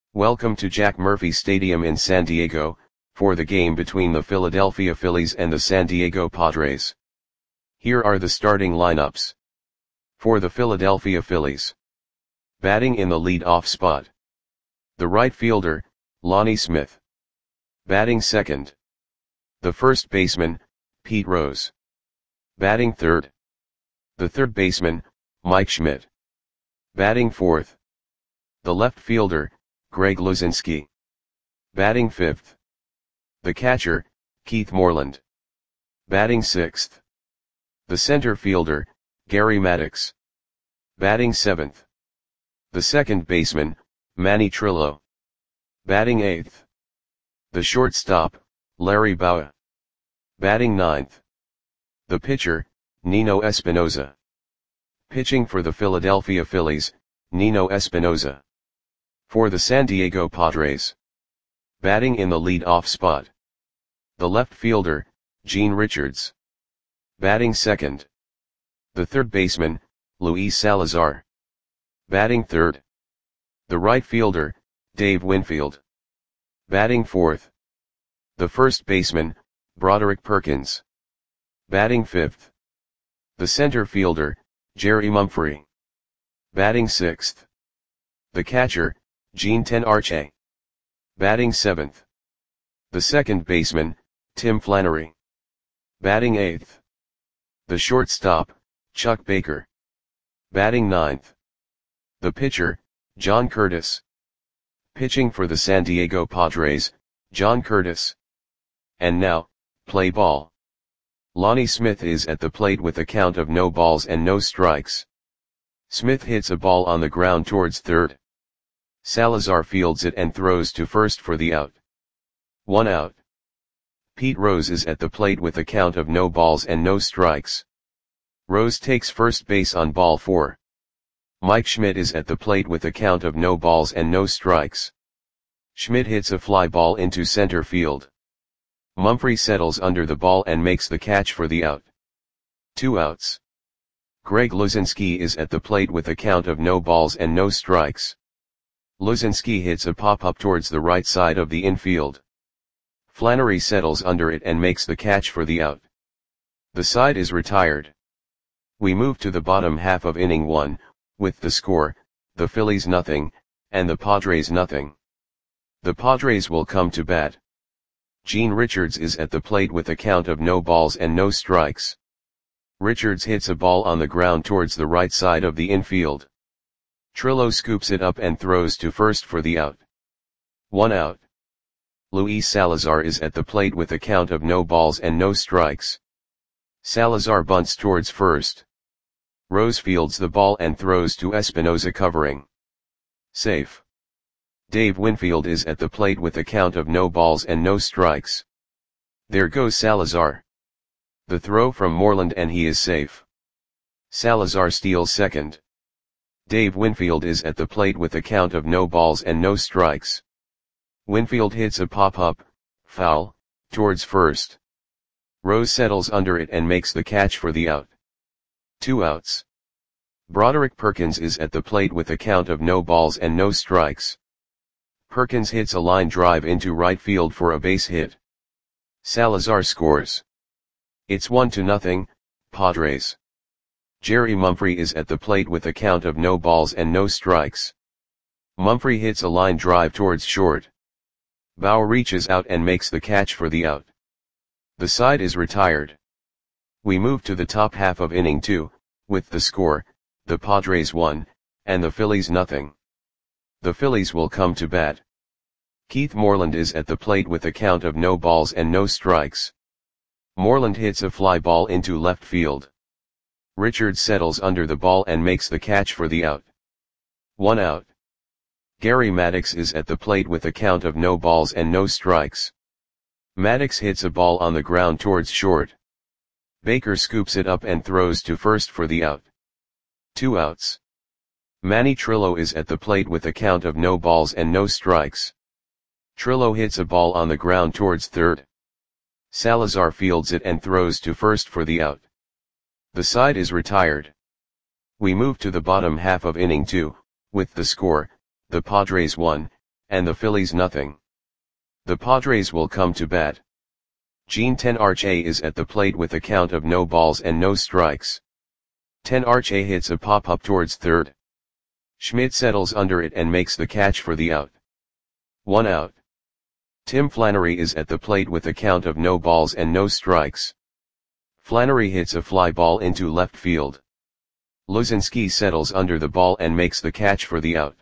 Welcome to Jack Murphy Stadium in San Diego, for the game between the Philadelphia Phillies and the San Diego Padres. Here are the starting lineups. For the Philadelphia Phillies. Batting in the lead-off spot. The right fielder, Lonnie Smith. Batting second. The first baseman, Pete Rose. Batting third. The third baseman, Mike Schmidt. Batting fourth. The left fielder, Greg Luzinski. Batting fifth. The catcher, Keith Moreland. Batting sixth. The center fielder, Gary Maddox. Batting seventh. The second baseman, Manny Trillo. Batting eighth. The shortstop, Larry Bowa. Batting ninth. The pitcher, Nino Espinosa. Pitching for the Philadelphia Phillies, Nino Espinosa. For the San Diego Padres. Batting in the lead-off spot. The left fielder, Gene Richards. Batting second. The third baseman, Luis Salazar. Batting third. The right fielder, Dave Winfield. Batting fourth. The first baseman, Broderick Perkins. Batting fifth. The center fielder, Jerry Mumphrey. Batting sixth. The catcher, Gene Tenarche. Batting seventh. The second baseman, Tim Flannery. Batting eighth. The shortstop, Chuck Baker. Batting ninth. The pitcher, John Curtis. Pitching for the San Diego Padres, John Curtis. And now, play ball. Lonnie Smith is at the plate with a count of no balls and no strikes. Smith hits a ball on the ground towards third. Salazar fields it and throws to first for the out. 1 out. Pete Rose is at the plate with a count of no balls and no strikes. Rose takes first base on ball 4. Mike Schmidt is at the plate with a count of no balls and no strikes. Schmidt hits a fly ball into center field. Mumphrey settles under the ball and makes the catch for the out. 2 outs. Greg Luzinski is at the plate with a count of no balls and no strikes. Luzinski hits a pop-up towards the right side of the infield. Flannery settles under it and makes the catch for the out. The side is retired. We move to the bottom half of inning 1, with the score, the Phillies nothing, and the Padres nothing. The Padres will come to bat. Gene Richards is at the plate with a count of no balls and no strikes. Richards hits a ball on the ground towards the right side of the infield. Trillo scoops it up and throws to first for the out. 1 out. Luis Salazar is at the plate with a count of no balls and no strikes. Salazar bunts towards first. Rose fields the ball and throws to Espinosa covering. Safe. Dave Winfield is at the plate with a count of no balls and no strikes. There goes Salazar. The throw from Moreland and he is safe. Salazar steals second. Dave Winfield is at the plate with a count of no balls and no strikes. Winfield hits a pop-up, foul, towards first. Rose settles under it and makes the catch for the out. 2 outs. Broderick Perkins is at the plate with a count of no balls and no strikes. Perkins hits a line drive into right field for a base hit. Salazar scores. It's 1-0, Padres. Jerry Mumphrey is at the plate with a count of no balls and no strikes. Mumphrey hits a line drive towards short. Bowa reaches out and makes the catch for the out. The side is retired. We move to the top half of inning 2, with the score, the Padres 1, and the Phillies nothing. The Phillies will come to bat. Keith Moreland is at the plate with a count of no balls and no strikes. Moreland hits a fly ball into left field. Richards settles under the ball and makes the catch for the out. 1 out. Gary Maddox is at the plate with a count of no balls and no strikes. Maddox hits a ball on the ground towards short. Baker scoops it up and throws to first for the out. 2 outs. Manny Trillo is at the plate with a count of no balls and no strikes. Trillo hits a ball on the ground towards third. Salazar fields it and throws to first for the out. The side is retired. We move to the bottom half of inning 2, with the score, the Padres 1, and the Phillies nothing. The Padres will come to bat. Gene Tenarche is at the plate with a count of no balls and no strikes. Tenarche hits a pop-up towards third. Schmidt settles under it and makes the catch for the out. 1 out. Tim Flannery is at the plate with a count of no balls and no strikes. Flannery hits a fly ball into left field. Luzinski settles under the ball and makes the catch for the out.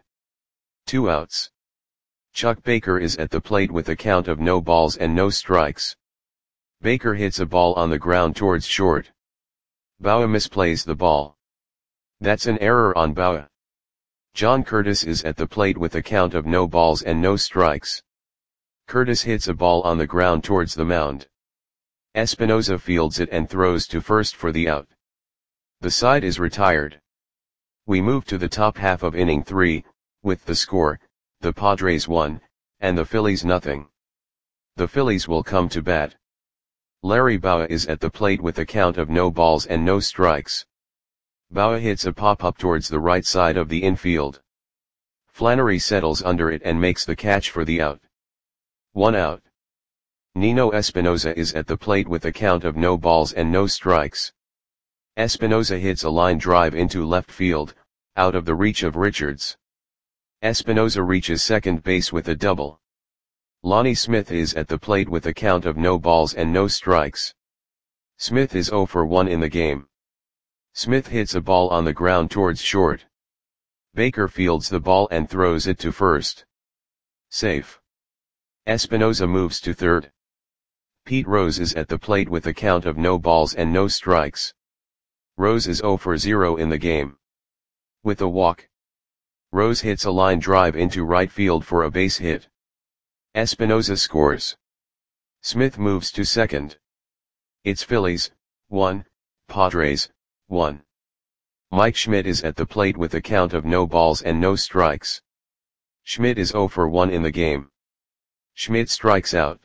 2 outs. Chuck Baker is at the plate with a count of no balls and no strikes. Baker hits a ball on the ground towards short. Bauer misplays the ball. That's an error on Bauer. John Curtis is at the plate with a count of no balls and no strikes. Curtis hits a ball on the ground towards the mound. Espinoza fields it and throws to first for the out. The side is retired. We move to the top half of inning 3, with the score, the Padres 1, and the Phillies nothing. The Phillies will come to bat. Larry Bauer is at the plate with a count of no balls and no strikes. Bauer hits a pop-up towards the right side of the infield. Flannery settles under it and makes the catch for the out. 1 out. Nino Espinoza is at the plate with a count of no balls and no strikes. Espinoza hits a line drive into left field, out of the reach of Richards. Espinoza reaches second base with a double. Lonnie Smith is at the plate with a count of no balls and no strikes. Smith is 0 for 1 in the game. Smith hits a ball on the ground towards short. Baker fields the ball and throws it to first. Safe. Espinoza moves to third. Pete Rose is at the plate with a count of no balls and no strikes. Rose is 0 for 0 in the game. With a walk, Rose hits a line drive into right field for a base hit. Espinoza scores. Smith moves to second. It's Phillies, 1, Padres, 1. Mike Schmidt is at the plate with a count of no balls and no strikes. Schmidt is 0 for 1 in the game. Schmidt strikes out.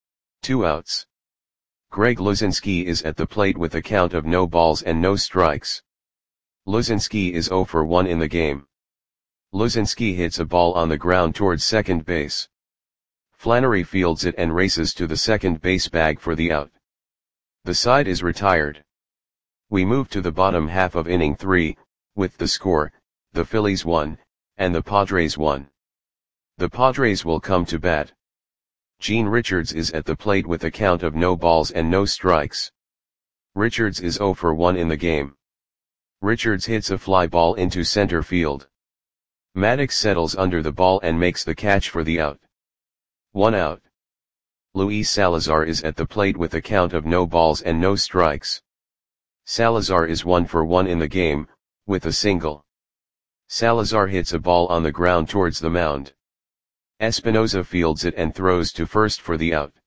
2 outs. Greg Luzinski is at the plate with a count of no balls and no strikes. Luzinski is 0 for 1 in the game. Luzinski hits a ball on the ground towards second base. Flannery fields it and races to the second base bag for the out. The side is retired. We move to the bottom half of inning 3, with the score, the Phillies 1, and the Padres 1. The Padres will come to bat. Gene Richards is at the plate with a count of no balls and no strikes. Richards is 0 for 1 in the game. Richards hits a fly ball into center field. Maddox settles under the ball and makes the catch for the out. 1 out. Luis Salazar is at the plate with a count of no balls and no strikes. Salazar is 1 for 1 in the game, with a single. Salazar hits a ball on the ground towards the mound. Espinoza fields it and throws to first for the out.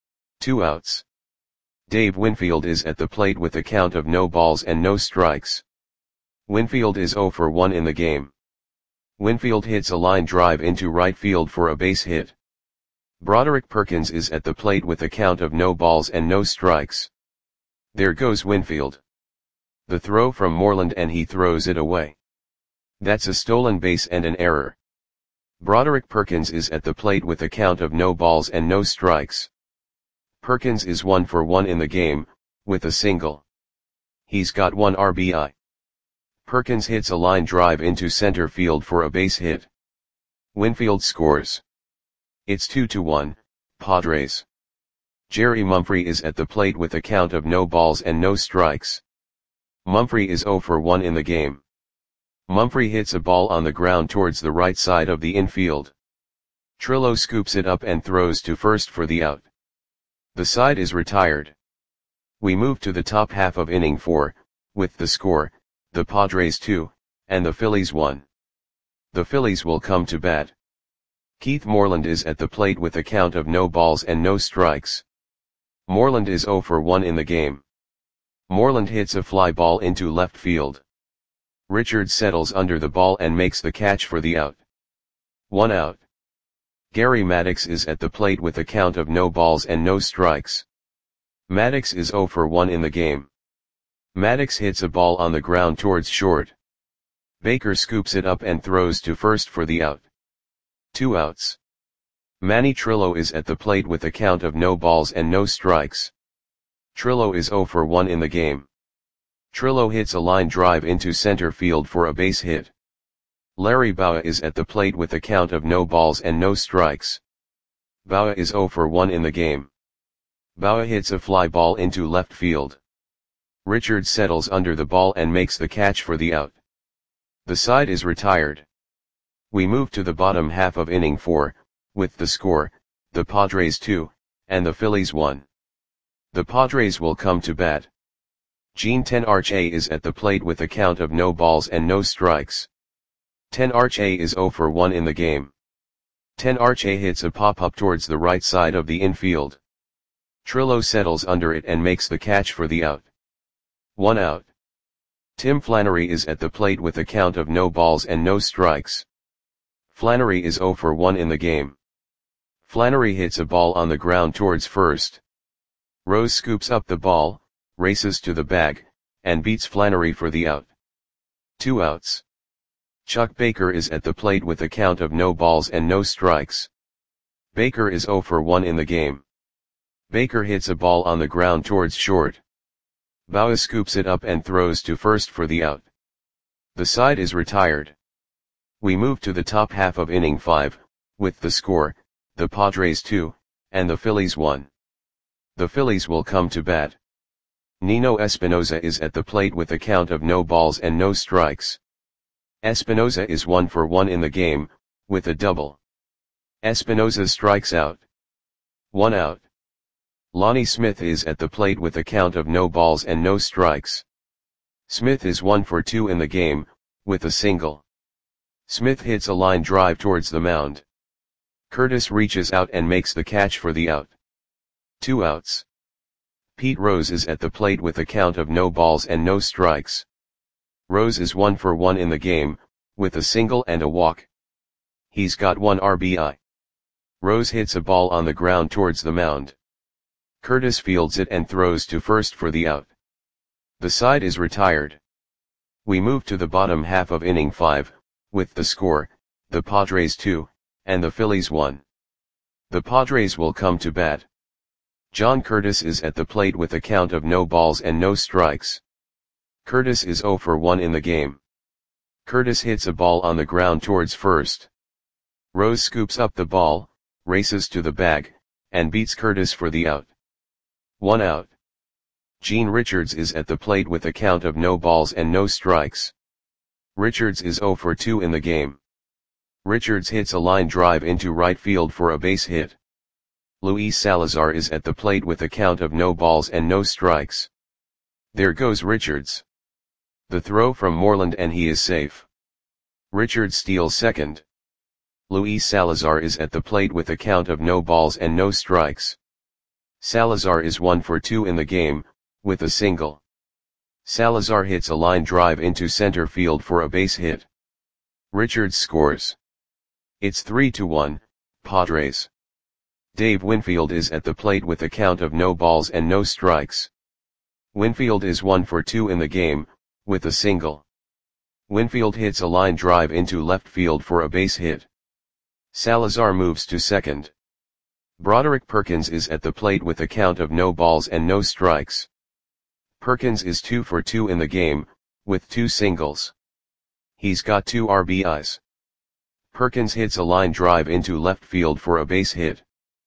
2 outs. Dave Winfield is at the plate with a count of no balls and no strikes. Winfield is 0 for 1 in the game. Winfield hits a line drive into right field for a base hit. Broderick Perkins is at the plate with a count of no balls and no strikes. There goes Winfield. The throw from Moreland and he throws it away. That's a stolen base and an error. Broderick Perkins is at the plate with a count of no balls and no strikes. Perkins is 1 for 1 in the game, with a single. He's got 1 RBI. Perkins hits a line drive into center field for a base hit. Winfield scores. It's 2-1, Padres. Jerry Mumphrey is at the plate with a count of no balls and no strikes. Mumphrey is 0 for 1 in the game. Mumphrey hits a ball on the ground towards the right side of the infield. Trillo scoops it up and throws to first for the out. The side is retired. We move to the top half of inning 4, with the score, the Padres 2, and the Phillies 1. The Phillies will come to bat. Keith Moreland is at the plate with a count of no balls and no strikes. Moreland is 0 for 1 in the game. Moreland hits a fly ball into left field. Richards settles under the ball and makes the catch for the out. 1 out. Gary Maddox is at the plate with a count of no balls and no strikes. Maddox is 0 for 1 in the game. Maddox hits a ball on the ground towards short. Baker scoops it up and throws to first for the out. 2 outs. Manny Trillo is at the plate with a count of no balls and no strikes. Trillo is 0 for 1 in the game. Trillo hits a line drive into center field for a base hit. Larry Bowa is at the plate with a count of no balls and no strikes. Bowa is 0 for 1 in the game. Bowa hits a fly ball into left field. Richards settles under the ball and makes the catch for the out. The side is retired. We move to the bottom half of inning 4, with the score, the Padres 2, and the Phillies 1. The Padres will come to bat. Gene Tenarche is at the plate with a count of no balls and no strikes. Tenarche is 0 for 1 in the game. Tenarche hits a pop-up towards the right side of the infield. Trillo settles under it and makes the catch for the out. 1 out. Tim Flannery is at the plate with a count of no balls and no strikes. Flannery is 0 for 1 in the game. Flannery hits a ball on the ground towards first. Rose scoops up the ball, races to the bag, and beats Flannery for the out. 2 outs. Chuck Baker is at the plate with a count of no balls and no strikes. Baker is 0 for 1 in the game. Baker hits a ball on the ground towards short. Bowa scoops it up and throws to first for the out. The side is retired. We move to the top half of inning 5, with the score, the Padres 2, and the Phillies 1. The Phillies will come to bat. Nino Espinosa is at the plate with a count of no balls and no strikes. Espinosa is 1 for 1 in the game, with a double. Espinosa strikes out. 1 out. Lonnie Smith is at the plate with a count of no balls and no strikes. Smith is 1 for 2 in the game, with a single. Smith hits a line drive towards the mound. Curtis reaches out and makes the catch for the out. 2 outs. Pete Rose is at the plate with a count of no balls and no strikes. Rose is 1 for 1 in the game, with a single and a walk. He's got 1 RBI. Rose hits a ball on the ground towards the mound. Curtis fields it and throws to first for the out. The side is retired. We move to the bottom half of inning 5, with the score, the Padres 2, and the Phillies 1. The Padres will come to bat. John Curtis is at the plate with a count of no balls and no strikes. Curtis is 0 for 1 in the game. Curtis hits a ball on the ground towards first. Rose scoops up the ball, races to the bag, and beats Curtis for the out. 1 out. Gene Richards is at the plate with a count of no balls and no strikes. Richards is 0 for 2 in the game. Richards hits a line drive into right field for a base hit. Luis Salazar is at the plate with a count of no balls and no strikes. There goes Richards. The throw from Moreland and he is safe. Richards steals second. Luis Salazar is at the plate with a count of no balls and no strikes. Salazar is 1 for 2 in the game, with a single. Salazar hits a line drive into center field for a base hit. Richards scores. It's 3-1, Padres. Dave Winfield is at the plate with a count of no balls and no strikes. Winfield is 1 for 2 in the game, with a single. Winfield hits a line drive into left field for a base hit. Salazar moves to second. Broderick Perkins is at the plate with a count of no balls and no strikes. Perkins is 2 for 2 in the game, with 2 singles. He's got 2 RBIs. Perkins hits a line drive into left field for a base hit.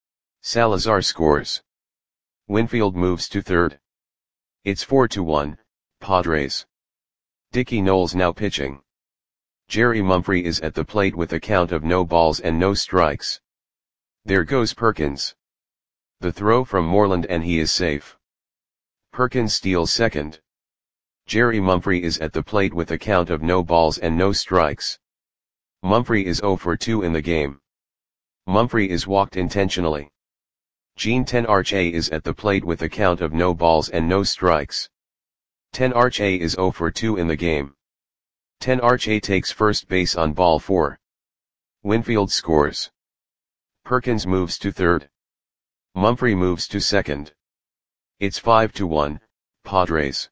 Salazar scores. Winfield moves to third. It's 4-1, Padres. Dickie Knowles now pitching. Jerry Mumphrey is at the plate with a count of no balls and no strikes. There goes Perkins. The throw from Moreland and he is safe. Perkins steals second. Jerry Mumphrey is at the plate with a count of no balls and no strikes. Mumphrey is 0 for 2 in the game. Mumphrey is walked intentionally. Gene Tenarche is at the plate with a count of no balls and no strikes. Tenarche is 0 for 2 in the game. Tenarche takes first base on ball 4. Winfield scores. Perkins moves to third. Mumphrey moves to second. It's 5-1, Padres.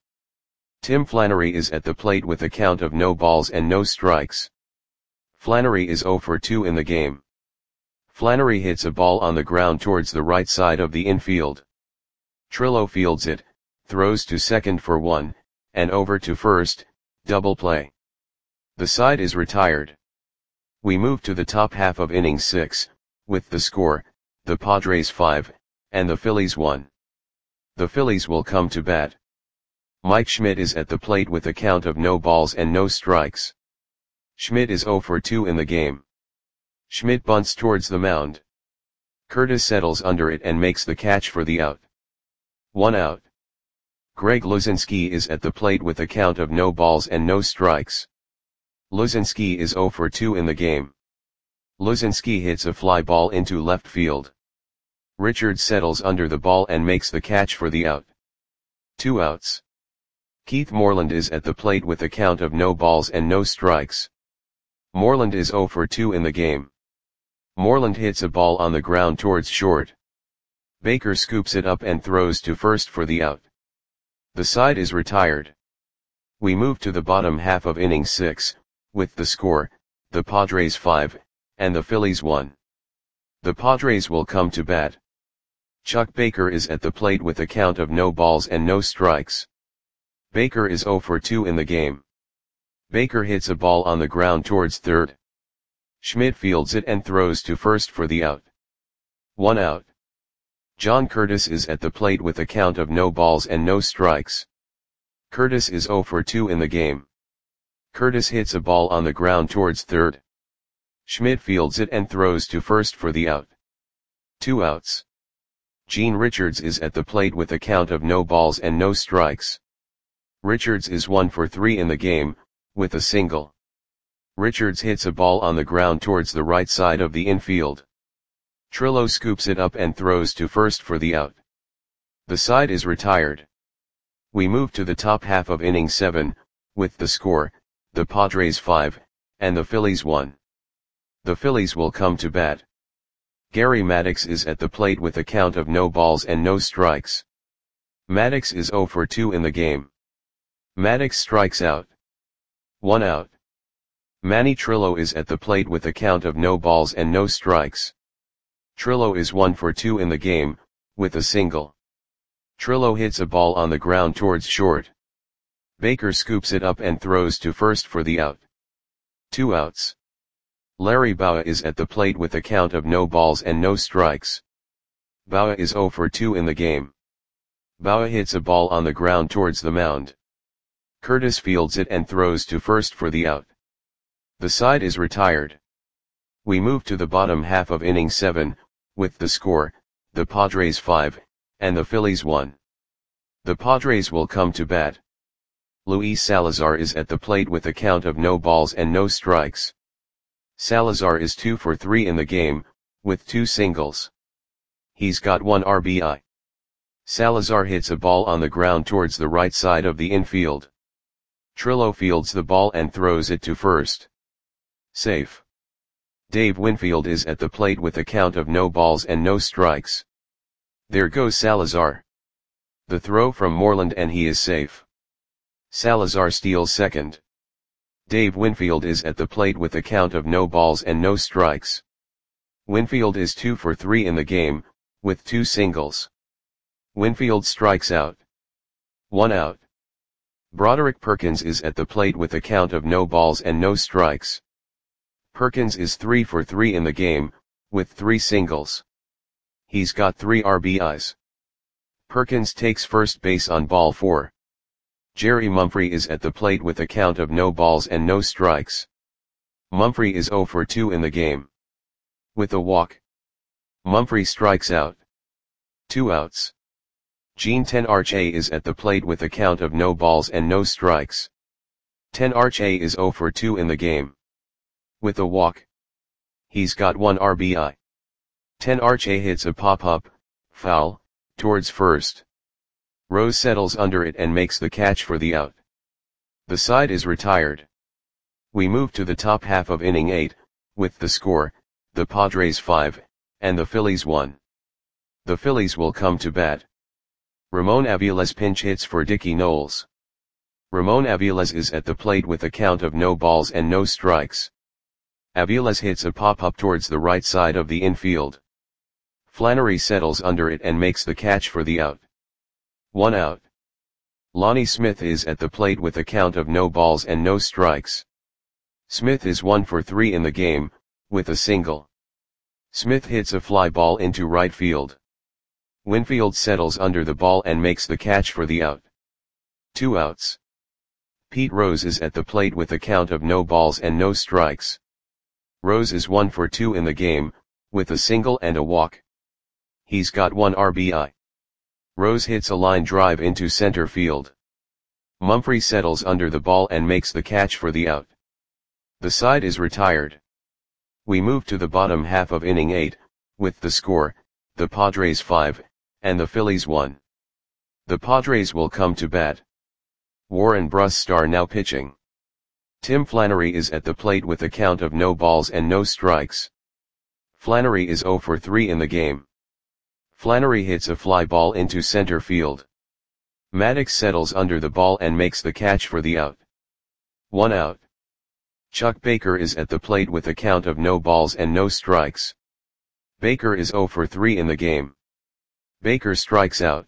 Tim Flannery is at the plate with a count of no balls and no strikes. Flannery is 0 for 2 in the game. Flannery hits a ball on the ground towards the right side of the infield. Trillo fields it, throws to second for one, and over to first, double play. The side is retired. We move to the top half of inning 6, with the score, the Padres 5, and the Phillies 1. The Phillies will come to bat. Mike Schmidt is at the plate with a count of no balls and no strikes. Schmidt is 0 for 2 in the game. Schmidt bunts towards the mound. Curtis settles under it and makes the catch for the out. 1 out. Greg Luzinski is at the plate with a count of no balls and no strikes. Luzinski is 0 for 2 in the game. Luzinski hits a fly ball into left field. Richards settles under the ball and makes the catch for the out. 2 outs. Keith Moreland is at the plate with a count of no balls and no strikes. Moreland is 0 for 2 in the game. Moreland hits a ball on the ground towards short. Baker scoops it up and throws to first for the out. The side is retired. We move to the bottom half of inning 6, with the score, the Padres 5, and the Phillies 1. The Padres will come to bat. Chuck Baker is at the plate with a count of no balls and no strikes. Baker is 0 for 2 in the game. Baker hits a ball on the ground towards third. Schmidt fields it and throws to first for the out. 1 out. John Curtis is at the plate with a count of no balls and no strikes. Curtis is 0 for 2 in the game. Curtis hits a ball on the ground towards third. Schmidt fields it and throws to first for the out. 2 outs. Gene Richards is at the plate with a count of no balls and no strikes. Richards is 1 for 3 in the game, with a single. Richards hits a ball on the ground towards the right side of the infield. Trillo scoops it up and throws to first for the out. The side is retired. We move to the top half of inning 7, with the score, the Padres 5, and the Phillies 1. The Phillies will come to bat. Gary Maddox is at the plate with a count of no balls and no strikes. Maddox is 0 for 2 in the game. Maddox strikes out. 1 out. Manny Trillo is at the plate with a count of no balls and no strikes. Trillo is 1 for 2 in the game, with a single. Trillo hits a ball on the ground towards short. Baker scoops it up and throws to first for the out. 2 outs. Larry Bowa is at the plate with a count of no balls and no strikes. Bowa is 0 for 2 in the game. Bowa hits a ball on the ground towards the mound. Curtis fields it and throws to first for the out. The side is retired. We move to the bottom half of inning 7, with the score, the Padres 5, and the Phillies 1. The Padres will come to bat. Luis Salazar is at the plate with a count of no balls and no strikes. Salazar is 2 for 3 in the game, with 2 singles. He's got 1 RBI. Salazar hits a ball on the ground towards the right side of the infield. Trillo fields the ball and throws it to first. Safe. Dave Winfield is at the plate with a count of no balls and no strikes. There goes Salazar. The throw from Moreland and he is safe. Salazar steals second. Dave Winfield is at the plate with a count of no balls and no strikes. Winfield is 2 for 3 in the game, with 2 singles. Winfield strikes out. 1 out. Broderick Perkins is at the plate with a count of no balls and no strikes. Perkins is 3 for 3 in the game, with 3 singles. He's got 3 RBIs. Perkins takes first base on ball 4. Jerry Mumphrey is at the plate with a count of no balls and no strikes. Mumphrey is 0 for 2 in the game. With a walk. Mumphrey strikes out. 2 outs. Gene Tenarche is at the plate with a count of no balls and no strikes. Tenarche is 0 for 2 in the game. With a walk. He's got 1 RBI. Tenarche hits a pop-up, foul, towards first. Rose settles under it and makes the catch for the out. The side is retired. We move to the top half of inning 8, with the score, the Padres 5, and the Phillies 1. The Phillies will come to bat. Ramon Aviles pinch hits for Dickie Knowles. Ramon Aviles is at the plate with a count of no balls and no strikes. Aviles hits a pop-up towards the right side of the infield. Flannery settles under it and makes the catch for the out. 1 out. Lonnie Smith is at the plate with a count of no balls and no strikes. Smith is 1 for 3 in the game, with a single. Smith hits a fly ball into right field. Winfield settles under the ball and makes the catch for the out. 2 outs. Pete Rose is at the plate with a count of no balls and no strikes. Rose is 1 for 2 in the game, with a single and a walk. He's got 1 RBI. Rose hits a line drive into center field. Mumphrey settles under the ball and makes the catch for the out. The side is retired. We move to the bottom half of inning 8, with the score, the Padres 5, and the Phillies 1. The Padres will come to bat. Warren Brustar now pitching. Tim Flannery is at the plate with a count of no balls and no strikes. Flannery is 0 for 3 in the game. Flannery hits a fly ball into center field. Maddox settles under the ball and makes the catch for the out. 1 out. Chuck Baker is at the plate with a count of no balls and no strikes. Baker is 0 for 3 in the game. Baker strikes out.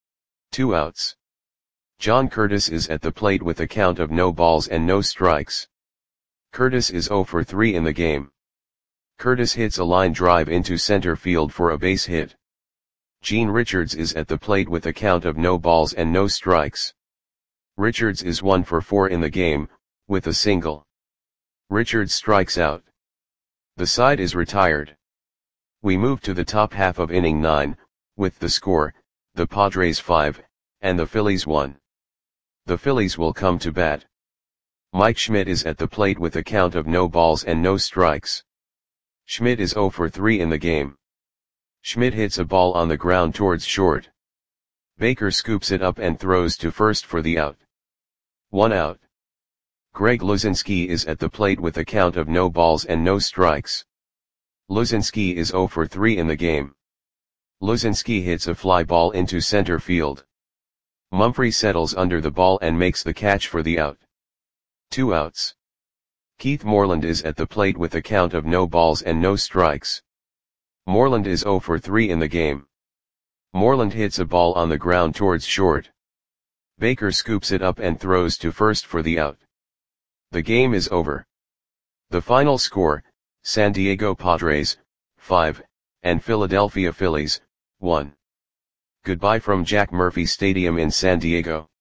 2 outs. John Curtis is at the plate with a count of no balls and no strikes. Curtis is 0 for 3 in the game. Curtis hits a line drive into center field for a base hit. Gene Richards is at the plate with a count of no balls and no strikes. Richards is 1 for 4 in the game, with a single. Richards strikes out. The side is retired. We move to the top half of inning 9, with the score, the Padres 5, and the Phillies 1. The Phillies will come to bat. Mike Schmidt is at the plate with a count of no balls and no strikes. Schmidt is 0 for 3 in the game. Schmidt hits a ball on the ground towards short. Baker scoops it up and throws to first for the out. 1 out. Greg Luzinski is at the plate with a count of no balls and no strikes. Luzinski is 0 for 3 in the game. Luzinski hits a fly ball into center field. Mumphrey settles under the ball and makes the catch for the out. 2 outs. Keith Moreland is at the plate with a count of no balls and no strikes. Moreland is 0 for 3 in the game. Moreland hits a ball on the ground towards short. Baker scoops it up and throws to first for the out. The game is over. The final score, San Diego Padres, 5, and Philadelphia Phillies, 1. Goodbye from Jack Murphy Stadium in San Diego.